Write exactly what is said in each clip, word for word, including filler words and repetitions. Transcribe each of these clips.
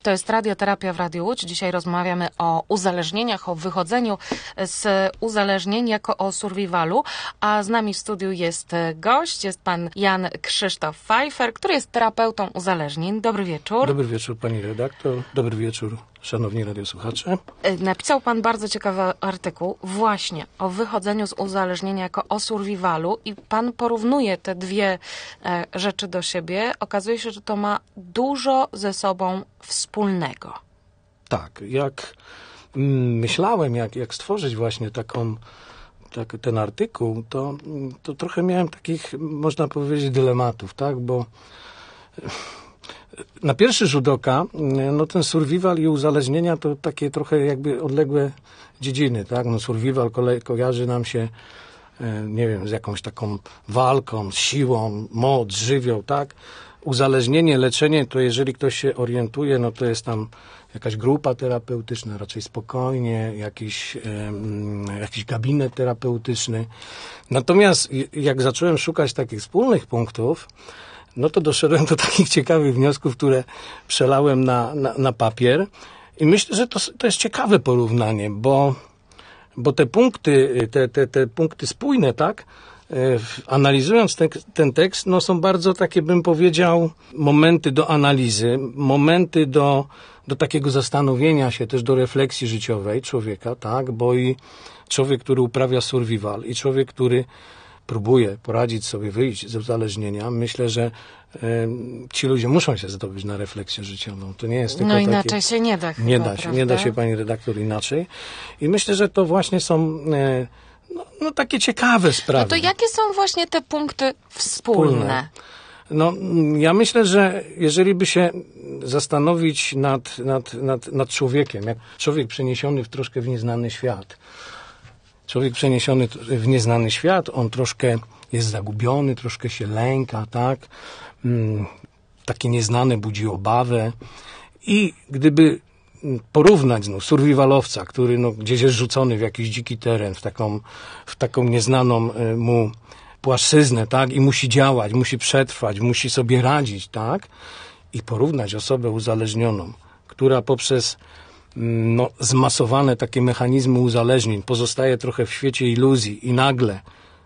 To jest Radioterapia w Radiu Łódź. Dzisiaj rozmawiamy o uzależnieniach, o wychodzeniu z uzależnień jako o survivalu, a z nami w studiu jest gość, jest pan Jan Krzysztof Pfeiffer, który jest terapeutą uzależnień. Dobry wieczór. Dobry wieczór pani redaktor, dobry wieczór szanowni radiosłuchacze. Napisał pan bardzo ciekawy artykuł właśnie o wychodzeniu z uzależnienia jako o survivalu i pan porównuje te dwie e, rzeczy do siebie. Okazuje się, że to ma dużo ze sobą wspólnego. Tak, jak mm, myślałem, jak, jak stworzyć właśnie taką, tak, ten artykuł, to, to trochę miałem takich, można powiedzieć, dylematów, tak, bo na pierwszy rzut oka, no ten survival i uzależnienia to takie trochę jakby odległe dziedziny, tak? No survival kolej, kojarzy nam się, nie wiem, z jakąś taką walką, z siłą, moc, żywioł, tak? Uzależnienie, leczenie, to jeżeli ktoś się orientuje, no to jest tam jakaś grupa terapeutyczna, raczej spokojnie, jakiś, um, jakiś gabinet terapeutyczny. Natomiast jak zacząłem szukać takich wspólnych punktów, no to doszedłem do takich ciekawych wniosków, które przelałem na, na, na papier i myślę, że to, to jest ciekawe porównanie, bo, bo te punkty, te, te, te punkty spójne, tak, analizując te, ten tekst, no są bardzo takie, bym powiedział, momenty do analizy, momenty do, do takiego zastanowienia się, też do refleksji życiowej człowieka, tak, bo i człowiek, który uprawia survival i człowiek, który próbuje poradzić sobie, wyjść z uzależnienia, myślę, że y, ci ludzie muszą się zdobyć na refleksję życiową. To nie jest tylko No inaczej takie, się nie da chyba, nie da się, prawda? nie da się, pani redaktor, inaczej. I myślę, że to właśnie są y, no, no takie ciekawe sprawy. No to jakie są właśnie te punkty wspólne? wspólne. No, ja myślę, że jeżeli by się zastanowić nad, nad, nad, nad człowiekiem, jak człowiek przeniesiony w troszkę w nieznany świat, Człowiek przeniesiony w nieznany świat, on troszkę jest zagubiony, troszkę się lęka, tak? Mm, takie nieznane budzi obawę. I gdyby porównać no, survivalowca, który no, gdzieś jest rzucony w jakiś dziki teren, w taką, w taką nieznaną y, mu płaszczyznę, tak? I musi działać, musi przetrwać, musi sobie radzić, tak? I porównać osobę uzależnioną, która poprzez no, zmasowane takie mechanizmy uzależnień, pozostaje trochę w świecie iluzji i nagle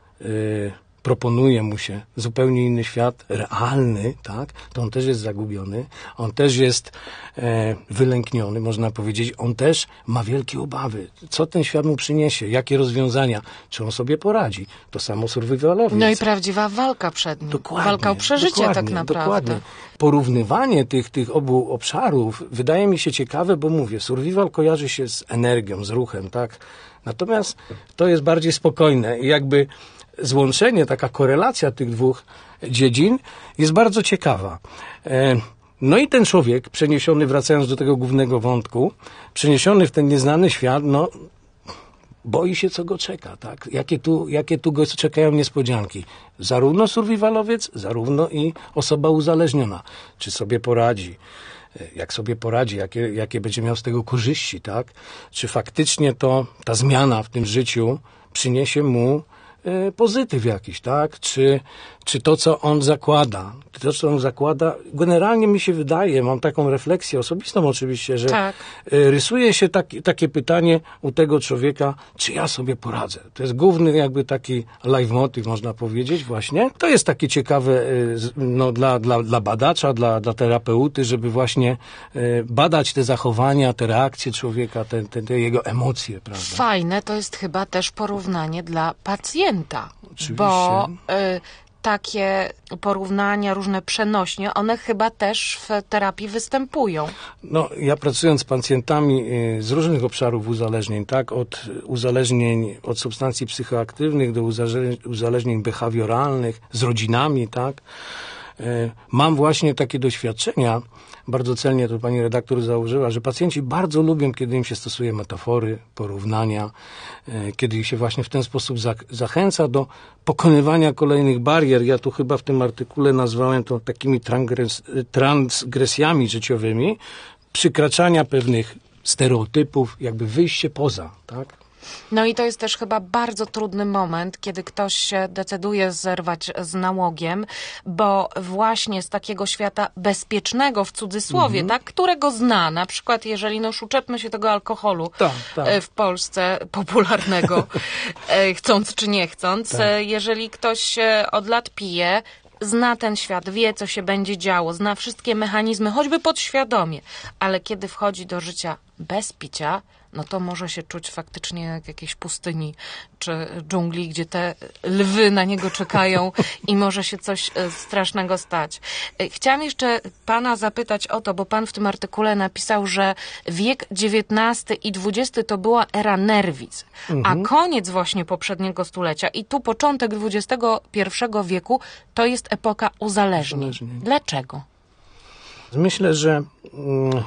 y, proponuje mu się zupełnie inny świat, realny, tak, to on też jest zagubiony, on też jest e, wylękniony, można powiedzieć, on też ma wielkie obawy. Co ten świat mu przyniesie? Jakie rozwiązania? Czy on sobie poradzi? To samo survivalowiec. No i prawdziwa walka przed nim. Dokładnie, walka o przeżycie dokładnie, tak naprawdę. Dokładnie. Porównywanie tych, tych obu obszarów wydaje mi się ciekawe, bo mówię, survival kojarzy się z energią, z ruchem, tak? Natomiast to jest bardziej spokojne i jakby złączenie, taka korelacja tych dwóch dziedzin jest bardzo ciekawa. No i ten człowiek przeniesiony, wracając do tego głównego wątku, przeniesiony w ten nieznany świat, no boi się, co go czeka, tak? Jakie tu, jakie tu go czekają niespodzianki. Zarówno survivalowiec, zarówno i osoba uzależniona. Czy sobie poradzi? Jak sobie poradzi? Jakie, jakie będzie miał z tego korzyści, tak? Czy faktycznie to, ta zmiana w tym życiu przyniesie mu pozytyw jakiś, tak? Czy, czy to, co on zakłada, to, co on zakłada, generalnie mi się wydaje, mam taką refleksję osobistą oczywiście, że tak. rysuje się taki, takie pytanie u tego człowieka, czy ja sobie poradzę. To jest główny jakby taki leitmotiv, można powiedzieć właśnie. To jest takie ciekawe no, dla, dla, dla badacza, dla, dla terapeuty, żeby właśnie badać te zachowania, te reakcje człowieka, te, te, te jego emocje, prawda? Fajne to jest chyba też porównanie dla pacjenta. Oczywiście. Bo y, takie porównania, różne przenośnie, one chyba też w terapii występują. No, ja pracując z pacjentami z różnych obszarów uzależnień, tak, od uzależnień od substancji psychoaktywnych do uzależnień behawioralnych, z rodzinami, tak, mam właśnie takie doświadczenia, bardzo celnie to pani redaktor założyła, że pacjenci bardzo lubią, kiedy im się stosuje metafory, porównania, kiedy ich się właśnie w ten sposób zachęca do pokonywania kolejnych barier. Ja tu chyba w tym artykule nazwałem to takimi transgres, transgresjami życiowymi, przykraczania pewnych stereotypów, jakby wyjście poza, tak? No i to jest też chyba bardzo trudny moment, kiedy ktoś się decyduje zerwać z nałogiem, bo właśnie z takiego świata bezpiecznego w cudzysłowie, Mhm. tak, którego zna, na przykład jeżeli, no już uczepmy się tego alkoholu Tak, tak. e, w Polsce popularnego, e, chcąc czy nie chcąc, Tak. e, jeżeli ktoś e, od lat pije, zna ten świat, wie, co się będzie działo, zna wszystkie mechanizmy, choćby podświadomie, ale kiedy wchodzi do życia bez picia, no to może się czuć faktycznie jak w jakiejś pustyni czy dżungli, gdzie te lwy na niego czekają i może się coś e, strasznego stać. E, Chciałam jeszcze pana zapytać o to, bo pan w tym artykule napisał, że wiek dziewiętnasty i dwudziesty to była era nerwic, Mhm. a koniec właśnie poprzedniego stulecia i tu początek dwudziestego pierwszego wieku to jest epoka uzależnień. Uzależnień. Dlaczego? Myślę, że mm,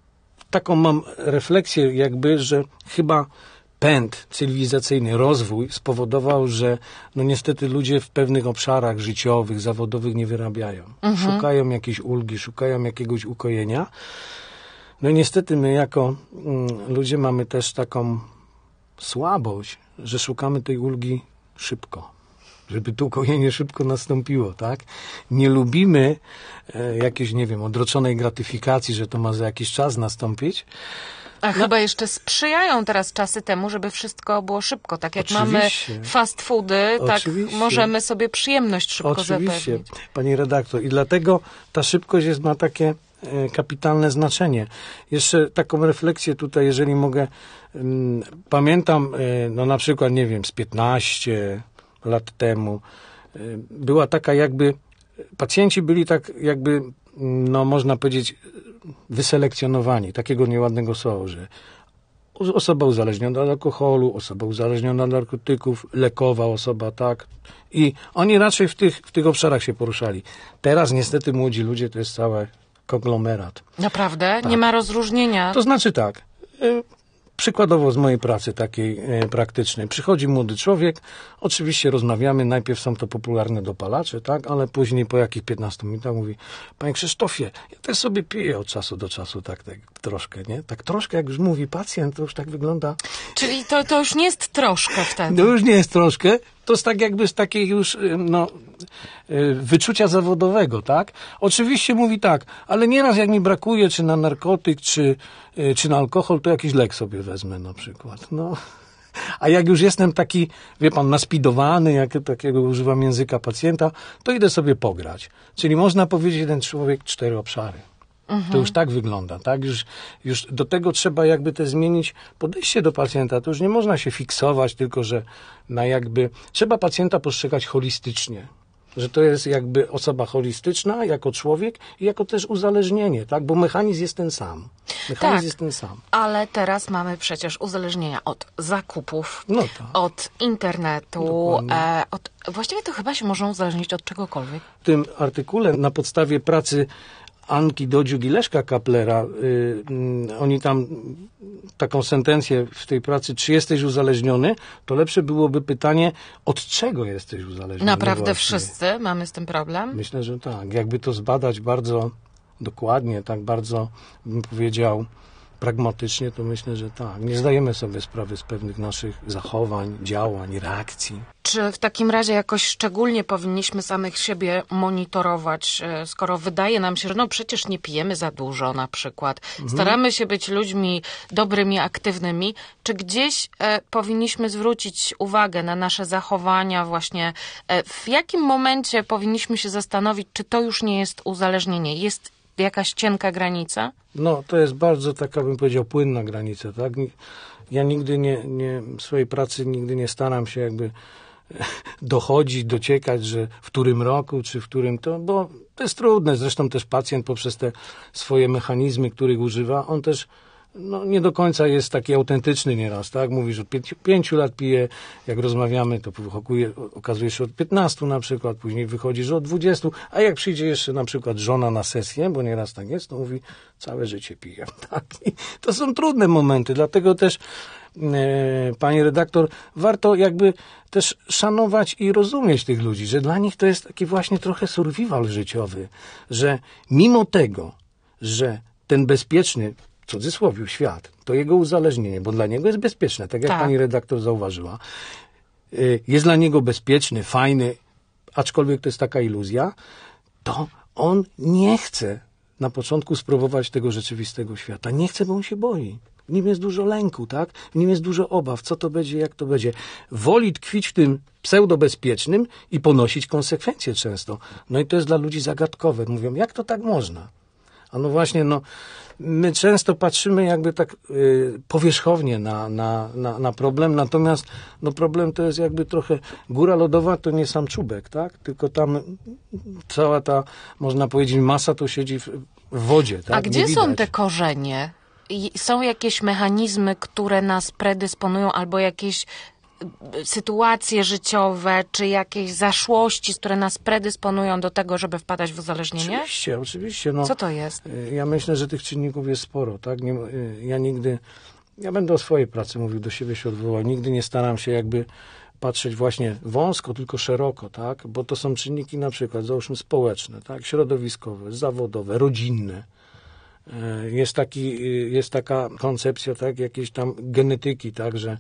taką mam refleksję jakby, że chyba pęd cywilizacyjny, rozwój spowodował, że no niestety ludzie w pewnych obszarach życiowych, zawodowych nie wyrabiają. Mhm. Szukają jakiejś ulgi, szukają jakiegoś ukojenia. No i niestety my jako mm, ludzie mamy też taką słabość, że szukamy tej ulgi szybko. Żeby to ukojenie szybko nastąpiło, tak? Nie lubimy e, jakiejś, nie wiem, odroczonej gratyfikacji, że to ma za jakiś czas nastąpić. A chyba jeszcze sprzyjają teraz czasy temu, żeby wszystko było szybko. Tak jak Oczywiście. mamy fast foody, tak Oczywiście. możemy sobie przyjemność szybko Oczywiście, zapewnić. pani redaktor. I dlatego ta szybkość jest, ma takie e, kapitalne znaczenie. Jeszcze taką refleksję tutaj, jeżeli mogę. Mm, pamiętam, e, no na przykład, nie wiem, z piętnaście lat temu, e, była taka jakby, pacjenci byli tak jakby, mm, no można powiedzieć, wyselekcjonowani, takiego nieładnego słowa, że osoba uzależniona od alkoholu, osoba uzależniona od narkotyków, lekowa osoba, tak. I oni raczej w tych, w tych obszarach się poruszali. Teraz niestety młodzi ludzie to jest cały konglomerat. Naprawdę? Tak. Nie ma rozróżnienia? To znaczy tak, y, przykładowo z mojej pracy takiej y, praktycznej. Przychodzi młody człowiek, oczywiście rozmawiamy, najpierw są to popularne dopalacze, tak, ale później po jakich piętnastu minutach mówi: panie Krzysztofie, ja też sobie piję od czasu do czasu, tak, tak troszkę, nie? Tak troszkę, jak już mówi pacjent, to już tak wygląda. Czyli to, to już nie jest troszkę wtedy. No już nie jest troszkę, to jest tak jakby z takiej już, y, no, y, wyczucia zawodowego, tak? Oczywiście mówi tak, ale nieraz jak mi brakuje, czy na narkotyk, czy, y, czy na alkohol, to jakiś lek sobie wezmę na przykład, no. A jak już jestem taki, wie pan, naspidowany, jak takiego używam języka pacjenta, to idę sobie pograć. Czyli można powiedzieć, ten człowiek cztery obszary. To już tak wygląda, tak? Już, już do tego trzeba jakby też zmienić podejście do pacjenta. To już nie można się fiksować, tylko że na jakby... Trzeba pacjenta postrzegać holistycznie. Że to jest jakby osoba holistyczna, jako człowiek i jako też uzależnienie, tak? Bo mechanizm jest ten sam. Mechanizm Tak. jest ten sam. Ale teraz mamy przecież uzależnienia od zakupów, No tak. od internetu, Dokładnie. e, od, właściwie to chyba się można uzależnić od czegokolwiek. W tym artykule na podstawie pracy Anki Dodziuk i Leszka Kaplera, y, y, oni tam taką sentencję w tej pracy: czy jesteś uzależniony, to lepsze byłoby pytanie, od czego jesteś uzależniony. Naprawdę właśnie. wszyscy mamy z tym problem? Myślę, że tak. Jakby to zbadać bardzo dokładnie, tak bardzo, bym powiedział, pragmatycznie, to myślę, że tak. Nie zdajemy sobie sprawy z pewnych naszych zachowań, działań, reakcji. Czy w takim razie jakoś szczególnie powinniśmy samych siebie monitorować, e, skoro wydaje nam się, że no przecież nie pijemy za dużo na przykład, staramy się być ludźmi dobrymi, aktywnymi, czy gdzieś e, powinniśmy zwrócić uwagę na nasze zachowania właśnie, e, w jakim momencie powinniśmy się zastanowić, czy to już nie jest uzależnienie, jest jakaś cienka granica? No, to jest bardzo taka, bym powiedział, płynna granica, tak? Ni- Ja nigdy nie, nie, w swojej pracy nigdy nie staram się jakby dochodzić, dociekać, że w którym roku, czy w którym to, bo to jest trudne. Zresztą też pacjent poprzez te swoje mechanizmy, których używa, on też no, nie do końca jest taki autentyczny nieraz, tak? Mówi, że od pięciu, pięciu lat pije, jak rozmawiamy, to wychokuje, okazuje się od piętnastu na przykład, później wychodzi, że od dwudziestu, a jak przyjdzie jeszcze na przykład żona na sesję, bo nieraz tak jest, to mówi, całe życie pije, tak? I to są trudne momenty, dlatego też e, pani redaktor, warto jakby też szanować i rozumieć tych ludzi, że dla nich to jest taki właśnie trochę survival życiowy, że mimo tego, że ten bezpieczny, w cudzysłowie, świat, to jego uzależnienie, bo dla niego jest bezpieczne, tak jak Tak. pani redaktor zauważyła, jest dla niego bezpieczny, fajny, aczkolwiek to jest taka iluzja, to on nie chce na początku spróbować tego rzeczywistego świata. Nie chce, bo on się boi. W nim jest dużo lęku, tak? W nim jest dużo obaw. Co to będzie, jak to będzie. Woli tkwić w tym pseudobezpiecznym i ponosić konsekwencje często. No i to jest dla ludzi zagadkowe. Mówią, jak to tak można? A no właśnie, no, my często patrzymy jakby tak y, powierzchownie na, na, na, na problem, natomiast no problem to jest jakby trochę, góra lodowa to nie sam czubek, tak? Tylko tam cała ta, można powiedzieć, masa to siedzi w, w wodzie, tak? A gdzie Nie są widać. te korzenie? I są jakieś mechanizmy, które nas predysponują, albo jakieś sytuacje życiowe, czy jakieś zaszłości, które nas predysponują do tego, żeby wpadać w uzależnienie? Oczywiście, oczywiście. No, Co to jest? ja myślę, że tych czynników jest sporo, tak? Nie, ja nigdy, ja będę o swojej pracy mówił, do siebie się odwołał, nigdy nie staram się jakby patrzeć właśnie wąsko, tylko szeroko, tak? Bo to są czynniki na przykład, załóżmy społeczne, tak? Środowiskowe, zawodowe, rodzinne. Jest taki, jest taka koncepcja, tak? Jakiejś tam genetyki, tak? Że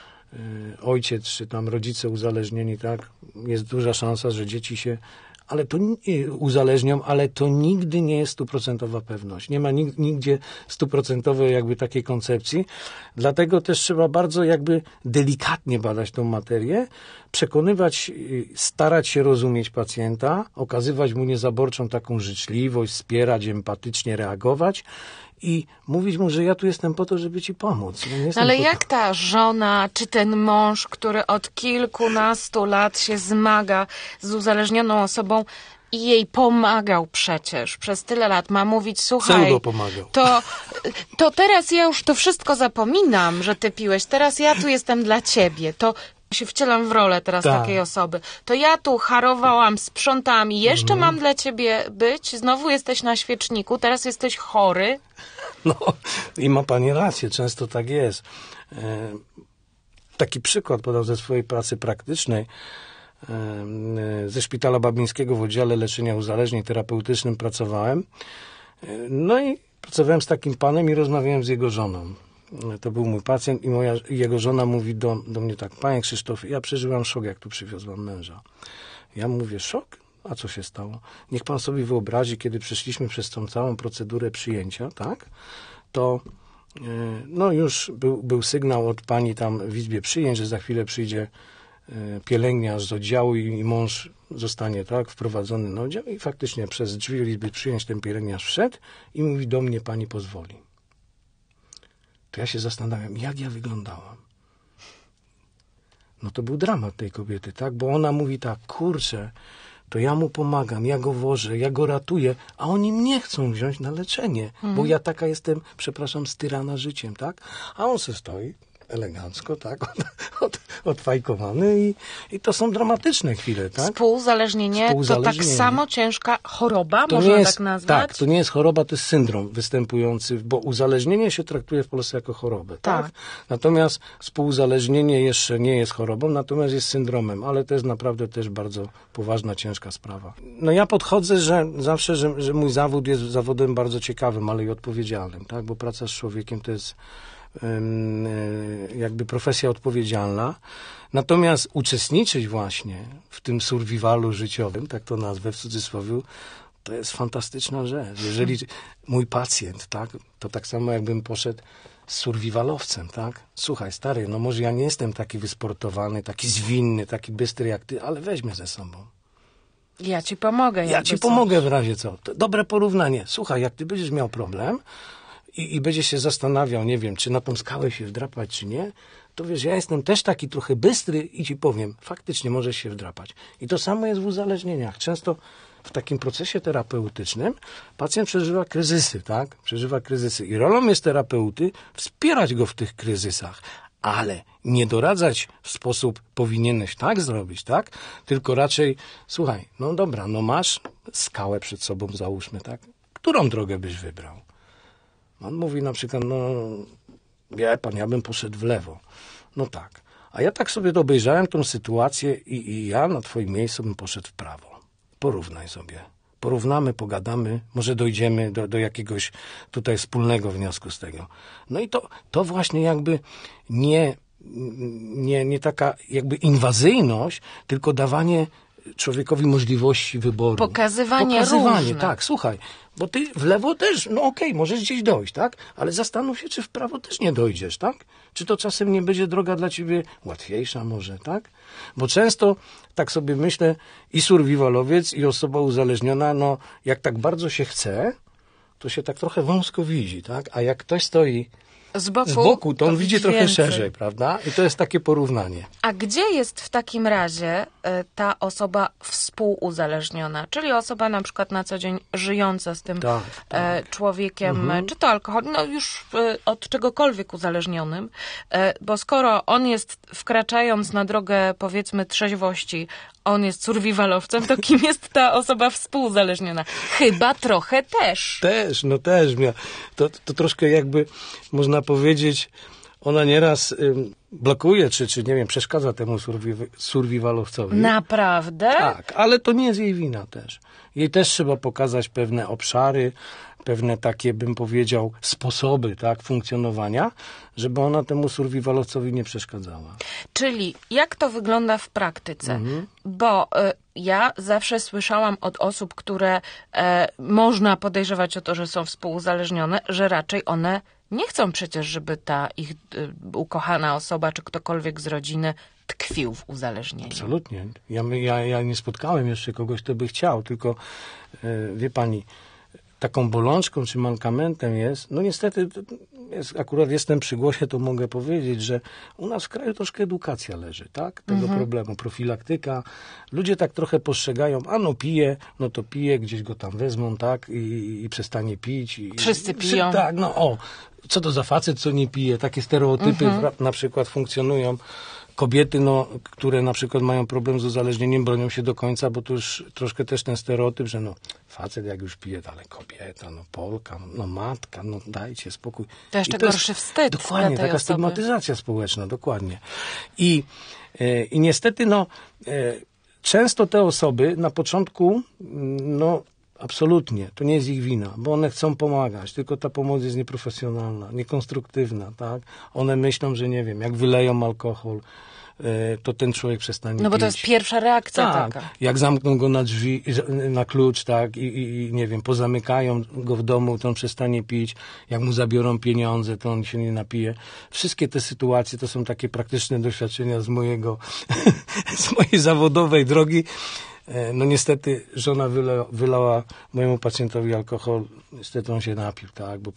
ojciec czy tam rodzice uzależnieni, tak, jest duża szansa, że dzieci się ale to uzależnią, ale to nigdy nie jest stuprocentowa pewność. Nie ma nigdzie stuprocentowej jakby takiej koncepcji. Dlatego też trzeba bardzo jakby delikatnie badać tą materię, przekonywać, starać się rozumieć pacjenta, okazywać mu niezaborczą taką życzliwość, wspierać, empatycznie reagować i mówić mu, że ja tu jestem po to, żeby ci pomóc. Ja nie jestem Ale po jak to... ta żona, czy ten mąż, który od kilkunastu lat się zmaga z uzależnioną osobą i jej pomagał przecież przez tyle lat, ma mówić, słuchaj, Pseudo pomagał. to, to teraz ja już to wszystko zapominam, że ty piłeś, teraz ja tu jestem dla ciebie, to się wcielam w rolę teraz Tak. takiej osoby. To ja tu harowałam, sprzątałam i jeszcze mam dla ciebie być, znowu jesteś na świeczniku, teraz jesteś chory. No i ma pani rację, często tak jest. E, taki przykład podam ze swojej pracy praktycznej. E, ze Szpitala Babińskiego w oddziale leczenia uzależnień terapeutycznym pracowałem. E, no i pracowałem z takim panem i rozmawiałem z jego żoną. To był mój pacjent i moja, jego żona mówi do, do mnie tak: panie Krzysztof, ja przeżyłam szok, jak tu przywiozłam męża. Ja mówię, szok? A co się stało? Niech pan sobie wyobrazi, kiedy przeszliśmy przez tą całą procedurę przyjęcia, tak? To yy, no już był, był sygnał od pani tam w izbie przyjęć, że za chwilę przyjdzie yy, pielęgniarz z oddziału i, i mąż zostanie, tak, wprowadzony na oddział i faktycznie przez drzwi izby przyjęć ten pielęgniarz wszedł i mówi do mnie, pani pozwoli. To ja się zastanawiam, jak ja wyglądałam. No to był dramat tej kobiety, tak? Bo ona mówi tak, kurczę, to ja mu pomagam, ja go wożę, ja go ratuję, a oni mnie chcą wziąć na leczenie, mhm. bo ja taka jestem, przepraszam, styrana życiem, tak? A on se stoi elegancko, tak, od, od, odfajkowany i, i to są dramatyczne chwile, tak? Współuzależnienie, Współuzależnienie to tak samo ciężka choroba, to można nie jest, tak nazwać? Tak, to nie jest choroba, to jest syndrom występujący, bo uzależnienie się traktuje w Polsce jako chorobę, tak? Tak. Natomiast współuzależnienie jeszcze nie jest chorobą, natomiast jest syndromem, ale to jest naprawdę też bardzo poważna, ciężka sprawa. No ja podchodzę, że zawsze, że, że mój zawód jest zawodem bardzo ciekawym, ale i odpowiedzialnym, tak? Bo praca z człowiekiem to jest jakby profesja odpowiedzialna. Natomiast uczestniczyć właśnie w tym survivalu życiowym, tak to nazwę w cudzysłowie, to jest fantastyczna rzecz. Jeżeli mój pacjent, tak, to tak samo jakbym poszedł z survivalowcem, tak? Słuchaj, stary, no może ja nie jestem taki wysportowany, taki zwinny, taki bystry jak ty, ale weź mnie ze sobą. Ja ci pomogę. Ja ci coś. pomogę w razie co. To dobre porównanie. Słuchaj, jak ty będziesz miał problem, I, i będzie się zastanawiał, nie wiem, czy na tą skałę się wdrapać, czy nie, to wiesz, ja jestem też taki trochę bystry i ci powiem, faktycznie możesz się wdrapać. I to samo jest w uzależnieniach. Często w takim procesie terapeutycznym pacjent przeżywa kryzysy, tak? Przeżywa kryzysy. I rolą jest terapeuty wspierać go w tych kryzysach, ale nie doradzać w sposób powinieneś tak zrobić, tak? Tylko raczej, słuchaj, no dobra, no masz skałę przed sobą, załóżmy, tak? Którą drogę byś wybrał? On mówi na przykład, no wie pan, ja bym poszedł w lewo. No tak. A ja tak sobie obejrzałem tą sytuację i, i ja na twoim miejscu bym poszedł w prawo. Porównaj sobie. porównamy, pogadamy, może dojdziemy do, do jakiegoś tutaj wspólnego wniosku z tego. No i to, to właśnie jakby nie, nie, nie taka jakby inwazyjność, tylko dawanie człowiekowi możliwości wyboru. Pokazywanie Pokazywanie, różne. tak, słuchaj, bo ty w lewo też, no okej, okay, możesz gdzieś dojść, tak? Ale zastanów się, czy w prawo też nie dojdziesz, tak? Czy to czasem nie będzie droga dla ciebie łatwiejsza może, tak? Bo często, tak sobie myślę, i survivalowiec, i osoba uzależniona, no jak tak bardzo się chce, to się tak trochę wąsko widzi, tak? A jak ktoś stoi Z boku, z boku to on to widzi trochę więcej. szerzej, prawda? I to jest takie porównanie. A gdzie jest w takim razie e, ta osoba współuzależniona? Czyli osoba na przykład na co dzień żyjąca z tym Tak, e, człowiekiem, mhm. czy to alkohol, no już e, od czegokolwiek uzależnionym, e, bo skoro on jest, wkraczając na drogę powiedzmy trzeźwości, on jest survivalowcem, to kim jest ta osoba współuzależniona? Chyba trochę też. Też, no też. Mia- To, to troszkę jakby, można powiedzieć, ona nieraz ym, blokuje, czy, czy nie wiem, przeszkadza temu survi- survivalowcowi. Naprawdę? Tak, ale to nie jest jej wina też. Jej też trzeba pokazać pewne obszary, pewne takie, bym powiedział, sposoby, tak, funkcjonowania, żeby ona temu survivalowcowi nie przeszkadzała. Czyli jak to wygląda w praktyce? Mhm. Bo y, ja zawsze słyszałam od osób, które e, można podejrzewać o to, że są współuzależnione, że raczej one nie chcą przecież, żeby ta ich y, ukochana osoba, czy ktokolwiek z rodziny tkwił w uzależnieniu. Absolutnie. Ja, ja, ja nie spotkałem jeszcze kogoś, kto by chciał, tylko e, wie pani, taką bolączką czy mankamentem jest, no niestety, jest, akurat jestem przy głosie, to mogę powiedzieć, że u nas w kraju troszkę edukacja leży, tak? Tego Mhm. problemu, profilaktyka. Ludzie tak trochę postrzegają, a no pije, no to pije, gdzieś go tam wezmą, tak? I, i przestanie pić. I, Wszyscy i, piją. Tak, no o, co to za facet, co nie pije? Takie stereotypy Mhm. na przykład funkcjonują. Kobiety, no, które na przykład mają problem z uzależnieniem, bronią się do końca, bo to już troszkę też ten stereotyp, że no, facet jak już pije, ale kobieta, no, Polka, no, matka, no, dajcie spokój. To jeszcze I to jest gorszy wstyd Dokładnie, dla tej taka osoby. stygmatyzacja społeczna, dokładnie. I, e, i niestety, no, e, często te osoby na początku, no, absolutnie, to nie jest ich wina, bo one chcą pomagać, tylko ta pomoc jest nieprofesjonalna, niekonstruktywna, tak? One myślą, że nie wiem, jak wyleją alkohol, to ten człowiek przestanie No bo pić. to jest pierwsza reakcja tak, taka. jak zamkną go na drzwi, na klucz, tak, i, i, i nie wiem, pozamykają go w domu, to on przestanie pić, jak mu zabiorą pieniądze, to on się nie napije. Wszystkie te sytuacje to są takie praktyczne doświadczenia z mojego, z mojej zawodowej drogi. No niestety żona wyla, wylała mojemu pacjentowi alkohol, niestety on się napił, tak, bo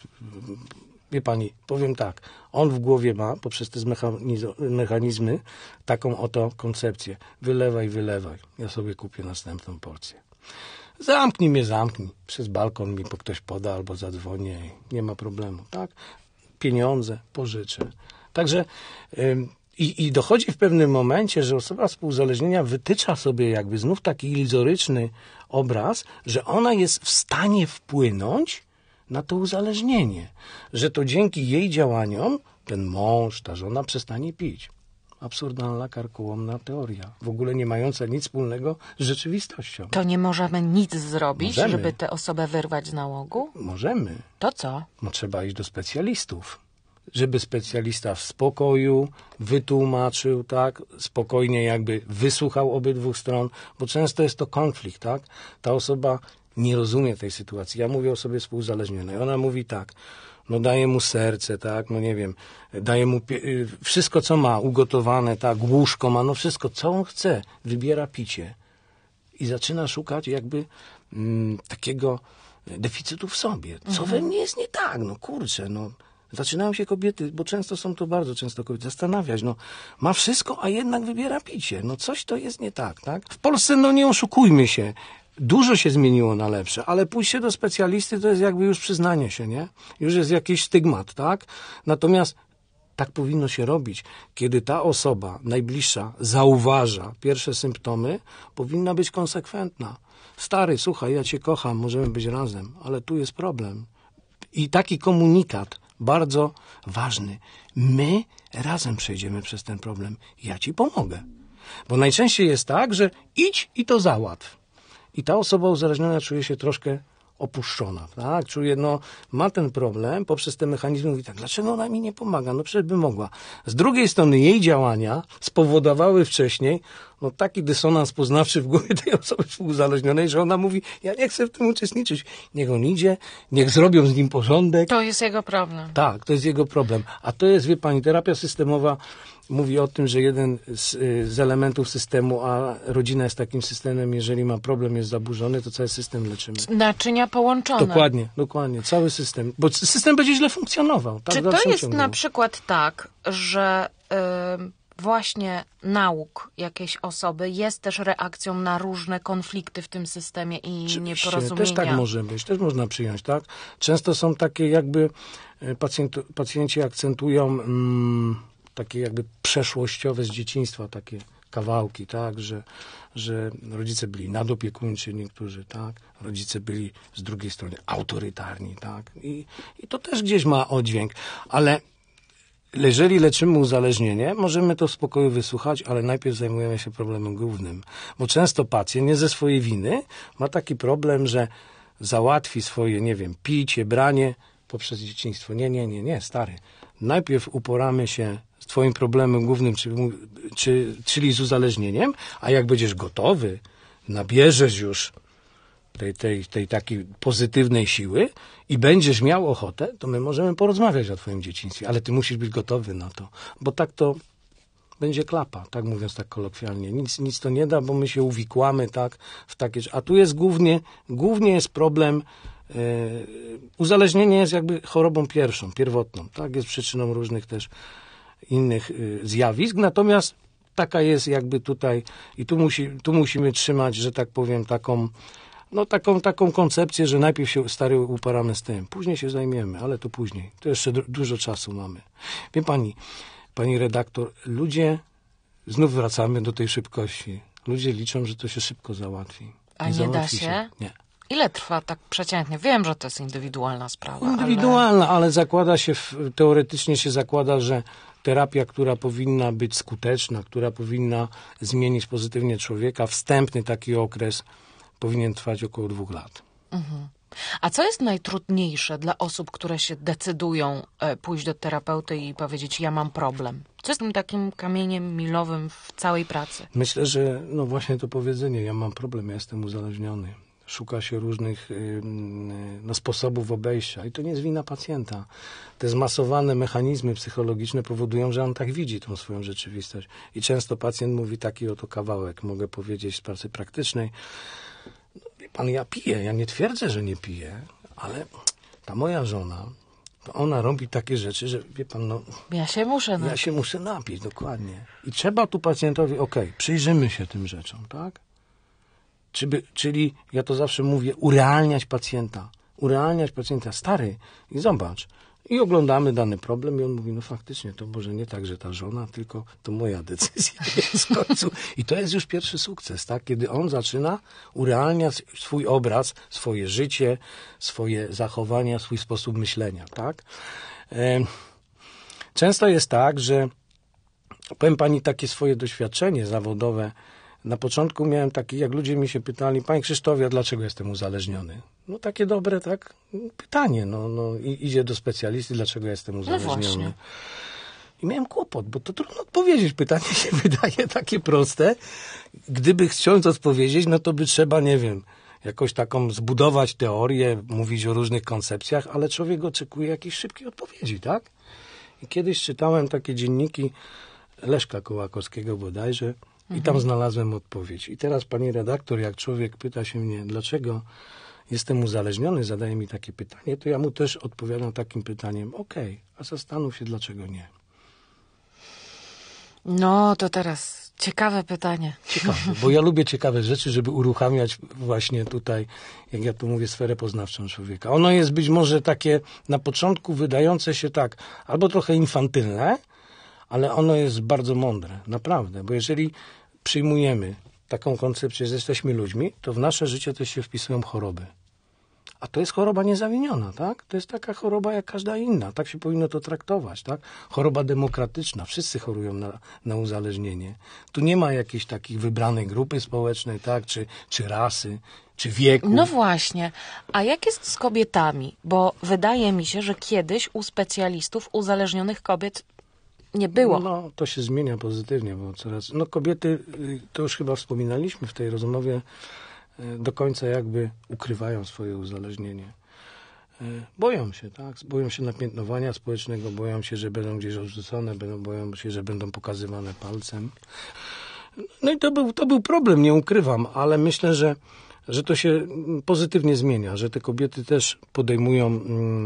wie pani, powiem tak, on w głowie ma, poprzez te mechanizmy, taką oto koncepcję. Wylewaj, wylewaj, ja sobie kupię następną porcję. Zamknij mnie, zamknij. Przez balkon mi ktoś poda albo zadzwonię i nie ma problemu, tak? Pieniądze pożyczę. Także ym, i, i dochodzi w pewnym momencie, że osoba współuzależnienia wytycza sobie jakby znów taki iluzoryczny obraz, że ona jest w stanie wpłynąć na to uzależnienie, że to dzięki jej działaniom ten mąż, ta żona przestanie pić. Absurdalna, karkołomna teoria, w ogóle nie mająca nic wspólnego z rzeczywistością. To nie możemy nic zrobić, Możemy. żeby tę osobę wyrwać z nałogu? Możemy. To co? No, trzeba iść do specjalistów, żeby specjalista w spokoju wytłumaczył, tak, spokojnie jakby wysłuchał obydwu stron, bo często jest to konflikt, tak? Ta osoba nie rozumie tej sytuacji. Ja mówię o osobie współuzależnionej. Ona mówi tak, no daje mu serce, tak, no nie wiem, daje mu pie- wszystko, co ma, ugotowane, tak, łóżko ma, no wszystko, co on chce, wybiera picie. I zaczyna szukać jakby mm, takiego deficytu w sobie. Co Mhm. we mnie jest nie tak, no kurczę, no. Zaczynają się kobiety, bo często są to bardzo często kobiety, zastanawiać, no ma wszystko, a jednak wybiera picie. No coś to jest nie tak, tak? W Polsce, no nie oszukujmy się, dużo się zmieniło na lepsze, ale pójście do specjalisty to jest jakby już przyznanie się, nie? Już jest jakiś stygmat, tak? Natomiast tak powinno się robić. Kiedy ta osoba najbliższa zauważa pierwsze symptomy, powinna być konsekwentna. Stary, słuchaj, ja cię kocham, możemy być razem, ale tu jest problem. I taki komunikat bardzo ważny. My razem przejdziemy przez ten problem. Ja ci pomogę. Bo najczęściej jest tak, że idź i to załatw. I ta osoba uzależniona czuje się troszkę opuszczona, tak? Czuje, no, ma ten problem, poprzez te mechanizmy mówi tak, dlaczego ona mi nie pomaga? No przecież by mogła. Z drugiej strony jej działania spowodowały wcześniej, no, taki dysonans poznawczy w głowie tej osoby współuzależnionej, że ona mówi, ja nie chcę w tym uczestniczyć. Niech on idzie, niech zrobią z nim porządek. To jest jego problem. Tak, to jest jego problem. A to jest, wie pani, terapia systemowa mówi o tym, że jeden z, z elementów systemu, a rodzina jest takim systemem, jeżeli ma problem, jest zaburzony, to cały system leczymy. Naczynia połączone. Dokładnie, dokładnie. Cały system. Bo system będzie źle funkcjonował. Tak, Czy to jest ciągu. na przykład tak, że y, właśnie nauk jakiejś osoby jest też reakcją na różne konflikty w tym systemie i Oczywiście, nieporozumienia? Też tak może być, też można przyjąć, tak? Często są takie jakby, pacjent, pacjenci akcentują mm, takie jakby przeszłościowe z dzieciństwa, takie kawałki, tak, że, że rodzice byli nadopiekuńczy niektórzy, tak, rodzice byli z drugiej strony autorytarni, tak, i, i to też gdzieś ma oddźwięk, ale jeżeli leczymy uzależnienie, możemy to w spokoju wysłuchać, ale najpierw zajmujemy się problemem głównym, bo często pacjent, nie ze swojej winy, ma taki problem, że załatwi swoje, nie wiem, picie, branie poprzez dzieciństwo. Nie, nie, nie, nie, stary. Najpierw uporamy się z twoim problemem głównym, czyli, czy, czyli z uzależnieniem, a jak będziesz gotowy, nabierzesz już tej, tej, tej takiej pozytywnej siły i będziesz miał ochotę, to my możemy porozmawiać o twoim dzieciństwie, ale ty musisz być gotowy na to, bo tak to będzie klapa, tak mówiąc tak kolokwialnie. Nic, nic to nie da, bo my się uwikłamy, tak, w takie, a tu jest głównie, głównie jest problem. Yy, uzależnienie jest jakby chorobą pierwszą, pierwotną, tak, jest przyczyną różnych też innych yy, zjawisk, natomiast taka jest jakby tutaj i tu, musi, tu musimy trzymać, że tak powiem, taką, no taką, taką koncepcję, że najpierw się stary uparamy z tym, później się zajmiemy, ale to później, to jeszcze d- dużo czasu mamy. Wie pani, pani redaktor, ludzie, znów wracamy do tej szybkości, ludzie liczą, że to się szybko załatwi. A nie, nie da się? się? Nie. Ile trwa tak przeciętnie? Wiem, że to jest indywidualna sprawa. Indywidualna, ale, ale zakłada się, teoretycznie się zakłada, że terapia, która powinna być skuteczna, która powinna zmienić pozytywnie człowieka, wstępny taki okres powinien trwać około dwóch lat. Mhm. A co jest najtrudniejsze dla osób, które się decydują pójść do terapeuty i powiedzieć, ja mam problem? Co jest tym takim kamieniem milowym w całej pracy? Myślę, że no właśnie to powiedzenie, ja mam problem, ja jestem uzależniony. Szuka się różnych no, sposobów obejścia i to nie jest wina pacjenta. Te zmasowane mechanizmy psychologiczne powodują, że on tak widzi tą swoją rzeczywistość. I często pacjent mówi taki oto kawałek, mogę powiedzieć z pracy praktycznej. No, wie pan, ja piję, ja nie twierdzę, że nie piję, ale ta moja żona, to ona robi takie rzeczy, że wie pan, no... Ja się muszę napić. Ja się muszę napić, dokładnie. I trzeba tu pacjentowi, okej, okay, przyjrzymy się tym rzeczom, tak? Czyli, ja to zawsze mówię, urealniać pacjenta. Urealniać pacjenta. Stary, i zobacz. I oglądamy dany problem i on mówi, no faktycznie, to może nie tak, że ta żona, tylko to moja decyzja jest w końcu. I to jest już pierwszy sukces, tak? Kiedy on zaczyna urealniać swój obraz, swoje życie, swoje zachowania, swój sposób myślenia, tak? Często jest tak, że powiem pani takie swoje doświadczenie zawodowe. Na początku miałem taki, jak ludzie mi się pytali, panie Krzysztofie, a dlaczego jestem uzależniony? No takie dobre, tak, pytanie, no, no i idzie do specjalisty, dlaczego jestem uzależniony. No I miałem kłopot, bo to trudno odpowiedzieć. Pytanie się wydaje takie proste. Gdyby chciał odpowiedzieć, no to by trzeba, nie wiem, jakoś taką zbudować teorię, mówić o różnych koncepcjach, ale człowiek oczekuje jakiejś szybkiej odpowiedzi, tak? I kiedyś czytałem takie dzienniki Leszka Kołakowskiego bodajże, i tam znalazłem odpowiedź. I teraz, pani redaktor, jak człowiek pyta się mnie, dlaczego jestem uzależniony, zadaje mi takie pytanie, to ja mu też odpowiadam takim pytaniem, okej, okay, a zastanów się, dlaczego nie. No, to teraz ciekawe pytanie. Ciekawe, bo ja lubię ciekawe rzeczy, żeby uruchamiać właśnie tutaj, jak ja tu mówię, sferę poznawczą człowieka. Ono jest być może takie na początku wydające się tak, albo trochę infantylne, ale ono jest bardzo mądre, naprawdę, bo jeżeli przyjmujemy taką koncepcję, że jesteśmy ludźmi, to w nasze życie też się wpisują choroby. A to jest choroba niezawiniona, tak? To jest taka choroba jak każda inna. Tak się powinno to traktować, tak? Choroba demokratyczna. Wszyscy chorują na, na uzależnienie. Tu nie ma jakiejś takiej wybranej grupy społecznej, tak? Czy, czy rasy, czy wieku. No właśnie. A jak jest z kobietami? Bo wydaje mi się, że kiedyś u specjalistów uzależnionych kobiet nie było. No, to się zmienia pozytywnie, bo coraz... No kobiety, to już chyba wspominaliśmy w tej rozmowie, do końca jakby ukrywają swoje uzależnienie. Boją się, tak? Boją się napiętnowania społecznego, boją się, że będą gdzieś odrzucone, będą, boją się, że będą pokazywane palcem. No i to był, to był problem, nie ukrywam, ale myślę, że, że to się pozytywnie zmienia, że te kobiety też podejmują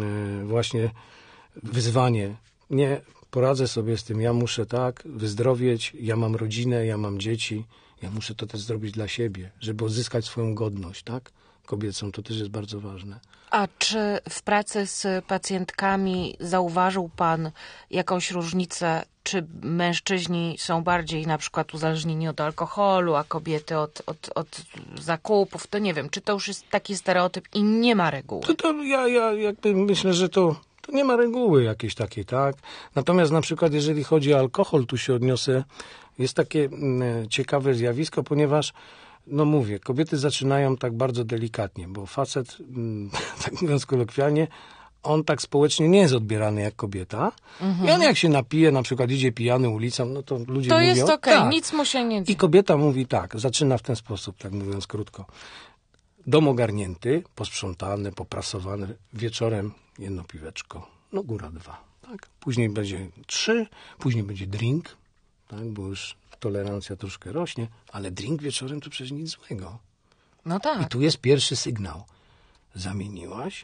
właśnie wyzwanie. Nie poradzę sobie z tym, ja muszę tak wyzdrowieć, ja mam rodzinę, ja mam dzieci, ja muszę to też zrobić dla siebie, żeby odzyskać swoją godność, tak? Kobiecą, to też jest bardzo ważne. A czy w pracy z pacjentkami zauważył pan jakąś różnicę, czy mężczyźni są bardziej na przykład uzależnieni od alkoholu, a kobiety od, od, od zakupów? To nie wiem, czy to już jest taki stereotyp i nie ma reguły? To, to ja, ja jakby myślę, że to, to nie ma reguły jakiejś takiej, tak? Natomiast na przykład jeżeli chodzi o alkohol, tu się odniosę, jest takie mm, ciekawe zjawisko, ponieważ no mówię, kobiety zaczynają tak bardzo delikatnie, bo facet, tak mówiąc kolokwialnie, on tak społecznie nie jest odbierany jak kobieta. Mhm. I on jak się napije, na przykład idzie pijany ulicą, no to ludzie to mówią... To jest okej, okay, tak. nic mu się nie dzieje. I kobieta mówi tak, zaczyna w ten sposób, tak mówiąc krótko. Dom ogarnięty, posprzątany, poprasowany, wieczorem jedno piweczko, no góra dwa. Tak? Później będzie trzy, później będzie drink, tak? Bo już tolerancja troszkę rośnie, ale drink wieczorem to przecież nic złego. No tak. I tu jest pierwszy sygnał. Zamieniłaś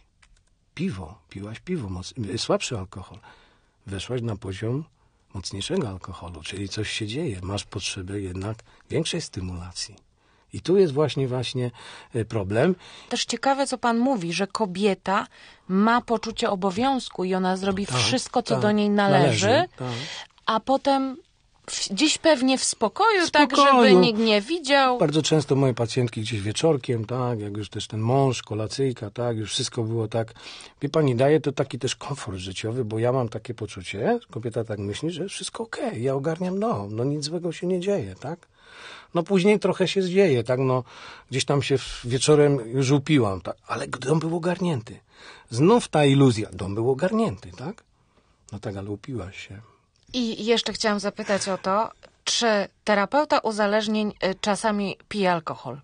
piwo, piłaś piwo, moc, słabszy alkohol. Weszłaś na poziom mocniejszego alkoholu, czyli coś się dzieje. Masz potrzebę jednak większej stymulacji. I tu jest właśnie właśnie problem. Też ciekawe, co pan mówi, że kobieta ma poczucie obowiązku i ona zrobi tak, wszystko, co tak, do niej należy, należy tak. a potem gdzieś pewnie w spokoju, w tak, spokoju, żeby nikt nie widział. Bardzo często moje pacjentki gdzieś wieczorkiem, tak, jak już też ten mąż, kolacyjka, tak, już wszystko było tak. Wie pani, daje to taki też komfort życiowy, bo ja mam takie poczucie, kobieta tak myśli, że wszystko okej, okay, ja ogarniam dom, no nic złego się nie dzieje, tak. No później trochę się dzieje, tak, no gdzieś tam się wieczorem już upiłam, tak, ale dom był ogarnięty. Znów ta iluzja, dom był ogarnięty, tak. No tak, ale upiłaś się. I jeszcze chciałam zapytać o to, czy terapeuta uzależnień czasami pije alkohol?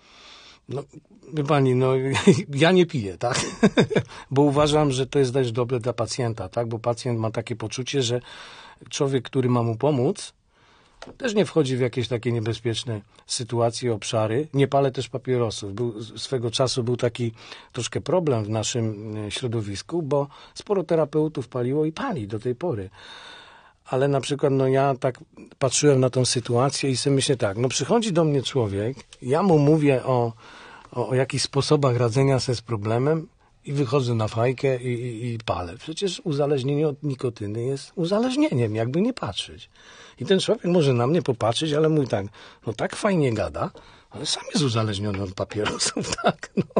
No, wie pani, no ja nie piję, tak? Bo uważam, że to jest też dobre dla pacjenta, tak? Bo pacjent ma takie poczucie, że człowiek, który ma mu pomóc, też nie wchodzi w jakieś takie niebezpieczne sytuacje, obszary. Nie palę też papierosów. Był, swego czasu był taki troszkę problem w naszym środowisku, bo sporo terapeutów paliło i pali do tej pory. Ale na przykład, no ja tak patrzyłem na tą sytuację i sobie myślę tak, no przychodzi do mnie człowiek, ja mu mówię o, o, o jakichś sposobach radzenia sobie z problemem i wychodzę na fajkę i, i, i palę. Przecież uzależnienie od nikotyny jest uzależnieniem, jakby nie patrzeć. I ten człowiek może na mnie popatrzeć, ale mówi tak, no tak fajnie gada, ale sam jest uzależniony od papierosów, tak, no.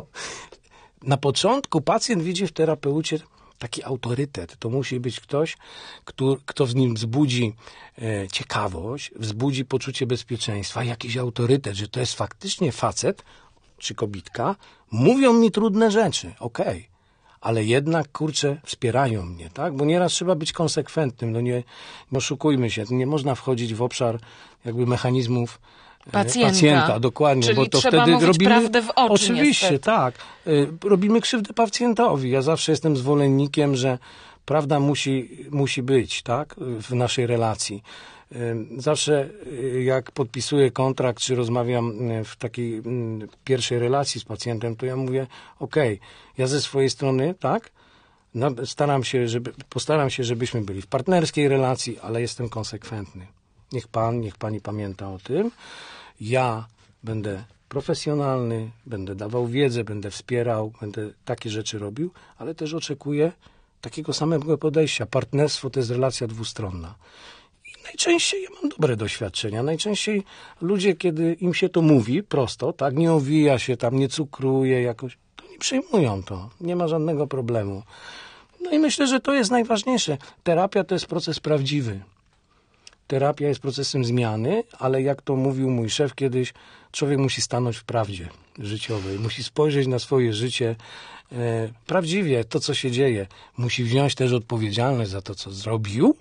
Na początku pacjent widzi w terapeucie taki autorytet. To musi być ktoś, kto, kto w nim wzbudzi e, ciekawość, wzbudzi poczucie bezpieczeństwa, jakiś autorytet, że to jest faktycznie facet czy kobitka, mówią mi trudne rzeczy, okej, okay. ale jednak, kurczę, wspierają mnie, tak? Bo nieraz trzeba być konsekwentnym, no nie, nie oszukujmy się, nie można wchodzić w obszar jakby mechanizmów Pacjenta. Pacjenta, dokładnie. Czyli bo to trzeba wtedy mówić robimy, prawdę w oczy. Oczywiście, niestety. tak. Robimy krzywdę pacjentowi. Ja zawsze jestem zwolennikiem, że prawda musi, musi być, tak, w naszej relacji. Zawsze jak podpisuję kontrakt, czy rozmawiam w takiej pierwszej relacji z pacjentem, to ja mówię, okej, okay, ja ze swojej strony, tak, no, staram się, żeby, postaram się, żebyśmy byli w partnerskiej relacji, ale jestem konsekwentny. Niech pan, niech pani pamięta o tym. Ja będę profesjonalny, będę dawał wiedzę, będę wspierał, będę takie rzeczy robił, ale też oczekuję takiego samego podejścia. Partnerstwo to jest relacja dwustronna. I najczęściej ja mam dobre doświadczenia. Najczęściej ludzie, kiedy im się to mówi prosto, tak, nie owija się tam, nie cukruje jakoś, to oni przyjmują to. Nie ma żadnego problemu. No i myślę, że to jest najważniejsze. Terapia to jest proces prawdziwy. Terapia jest procesem zmiany, ale jak to mówił mój szef kiedyś, człowiek musi stanąć w prawdzie życiowej. Musi spojrzeć na swoje życie e, prawdziwie, to co się dzieje. Musi wziąć też odpowiedzialność za to, co zrobił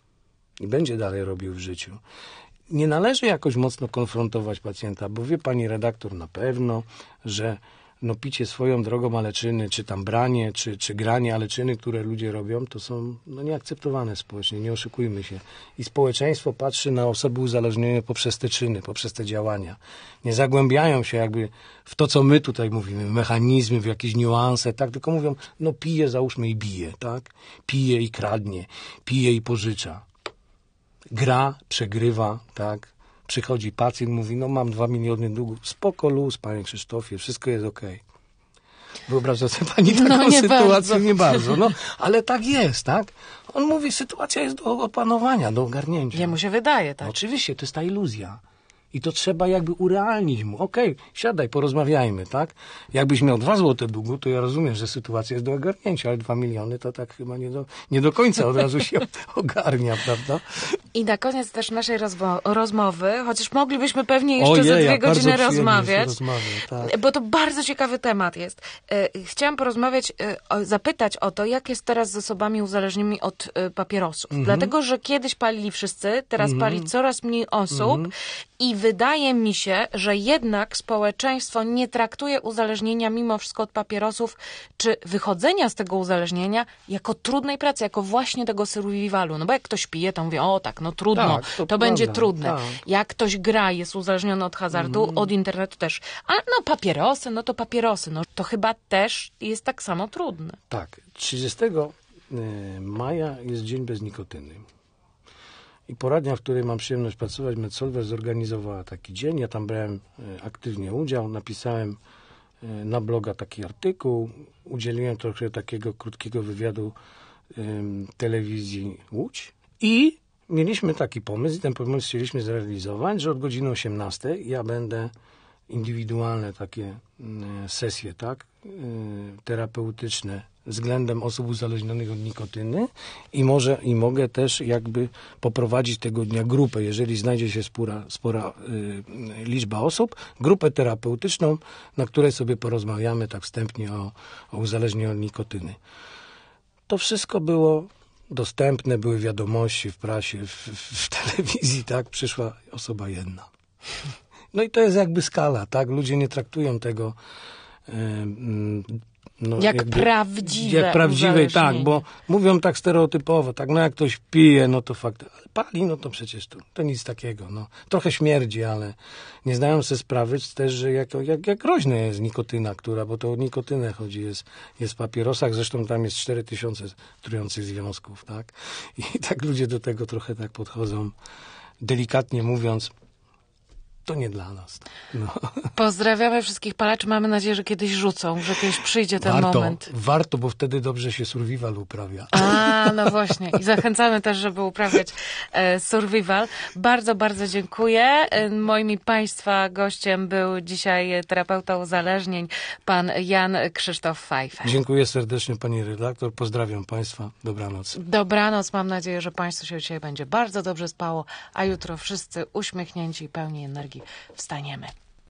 i będzie dalej robił w życiu. Nie należy jakoś mocno konfrontować pacjenta, bo wie pani redaktor na pewno, że no picie swoją drogą aleczyny, czy tam branie, czy, czy granie aleczyny, które ludzie robią, to są no, nieakceptowane społecznie, nie oszukujmy się. I społeczeństwo patrzy na osoby uzależnione poprzez te czyny, poprzez te działania. Nie zagłębiają się jakby w to, co my tutaj mówimy, w mechanizmy, w jakieś niuanse, tak, tylko mówią, no pije, załóżmy i bije, tak? Pije i kradnie, pije i pożycza. Gra, przegrywa, tak? Przychodzi pacjent, mówi, no mam dwa miliony długu. Spoko, luz, panie Krzysztofie, wszystko jest okej. Wyobraża sobie pani taką No, nie sytuację? bardzo. Nie bardzo. No, ale tak jest, tak? On mówi, sytuacja jest do opanowania, do ogarnięcia. Jemu się wydaje, No, tak? oczywiście, to jest ta iluzja. I to trzeba jakby urealnić mu. Okej, okay, siadaj, porozmawiajmy, tak? Jakbyś miał dwa złote długu, to ja rozumiem, że sytuacja jest do ogarnięcia, ale dwa miliony to tak chyba nie do, nie do końca od razu się ogarnia, prawda? I na koniec też naszej rozwo- rozmowy, chociaż moglibyśmy pewnie jeszcze Ojej, ze dwie ja bardzo godziny przyjemnie rozmawiać, się rozmawia, tak. bo to bardzo ciekawy temat jest. E, Chciałam porozmawiać, e, o- zapytać o to, jak jest teraz z osobami uzależnionymi od e, papierosów. Mhm. Dlatego, że kiedyś palili wszyscy, teraz pali coraz mniej osób Mhm. i wydaje mi się, że jednak społeczeństwo nie traktuje uzależnienia mimo wszystko od papierosów, czy wychodzenia z tego uzależnienia jako trudnej pracy, jako właśnie tego survivalu. No bo jak ktoś pije, to mówię, o tak, no trudno, Tak, to to, prawda, będzie trudne. tak. Jak ktoś gra, jest uzależniony od hazardu, Mhm. od internetu też. A no papierosy, no to papierosy, no to chyba też jest tak samo trudne. Tak, trzydziestego maja jest Dzień bez nikotyny. I poradnia, w której mam przyjemność pracować, MedSolver, zorganizowała taki dzień. Ja tam brałem e, aktywnie udział, napisałem e, na bloga taki artykuł, udzieliłem trochę takiego krótkiego wywiadu em, telewizji Łódź i mieliśmy taki pomysł i ten pomysł chcieliśmy zrealizować, że od godziny osiemnastej ja będę indywidualne takie mm, sesje, tak, y, terapeutyczne względem osób uzależnionych od nikotyny i może i mogę też jakby poprowadzić tego dnia grupę, jeżeli znajdzie się spora, spora y, liczba osób, grupę terapeutyczną, na której sobie porozmawiamy tak wstępnie o, o uzależnieniu od nikotyny. To wszystko było dostępne, były wiadomości w prasie, w, w, w telewizji, tak, przyszła osoba jedna. No i to jest jakby skala, tak? Ludzie nie traktują tego y, y, no, Jak jakby, prawdziwe jak prawdziwe, tak, uzależnienie. bo mówią tak stereotypowo, tak, no jak ktoś pije, no to fakt, ale pali, no to przecież to, to nic takiego, no. Trochę śmierdzi, ale nie zdają sobie sprawy też, że jak, jak, jak groźna jest nikotyna, która, bo to o nikotynę chodzi, jest, jest w papierosach, zresztą tam jest cztery tysiące trujących związków, tak. I tak ludzie do tego trochę tak podchodzą, delikatnie mówiąc, to nie dla nas. No. Pozdrawiamy wszystkich palaczy. Mamy nadzieję, że kiedyś rzucą, że kiedyś przyjdzie ten warto, moment. Warto, bo wtedy dobrze się survival uprawia. A, no właśnie. I zachęcamy też, żeby uprawiać e, survival. Bardzo, bardzo dziękuję. E, moim i Państwa gościem był dzisiaj terapeuta uzależnień, pan Jan Krzysztof Pfeiffer. Dziękuję serdecznie pani redaktor. Pozdrawiam Państwa. Dobranoc. Dobranoc. Mam nadzieję, że Państwu się dzisiaj będzie bardzo dobrze spało, a jutro wszyscy uśmiechnięci i pełni energii wstaniemy.